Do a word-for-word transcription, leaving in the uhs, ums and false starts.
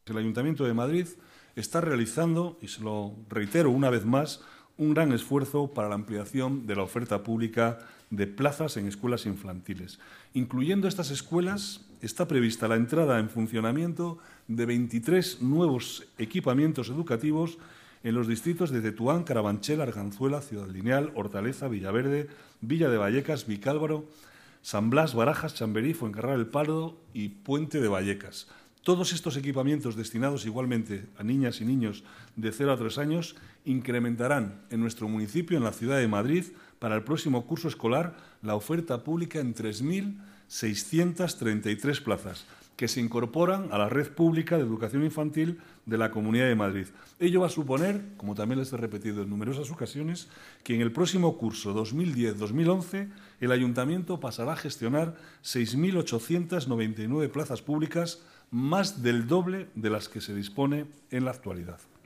El Ayuntamiento de Madrid está realizando, y se lo reitero una vez más, un gran esfuerzo para la ampliación de la oferta pública de plazas en escuelas infantiles. Incluyendo estas escuelas, está prevista la entrada en funcionamiento de veintitrés nuevos equipamientos educativos en los distritos de Tetuán, Carabanchel, Arganzuela, Ciudad Lineal, Hortaleza, Villaverde, Villa de Vallecas, Vicálvaro, San Blas, Barajas, Chamberí, Fuencarral el Pardo y Puente de Vallecas. Todos estos equipamientos destinados igualmente a niñas y niños de cero a tres años incrementarán en nuestro municipio, en la ciudad de Madrid, para el próximo curso escolar, la oferta pública en tres mil seiscientas treinta y tres plazas, que se incorporan a la red pública de educación infantil de la Comunidad de Madrid. Ello va a suponer, como también les he repetido en numerosas ocasiones, que en el próximo curso dos mil diez dos mil once el Ayuntamiento pasará a gestionar seis mil ochocientas noventa y nueve plazas públicas, más del doble de las que se dispone en la actualidad.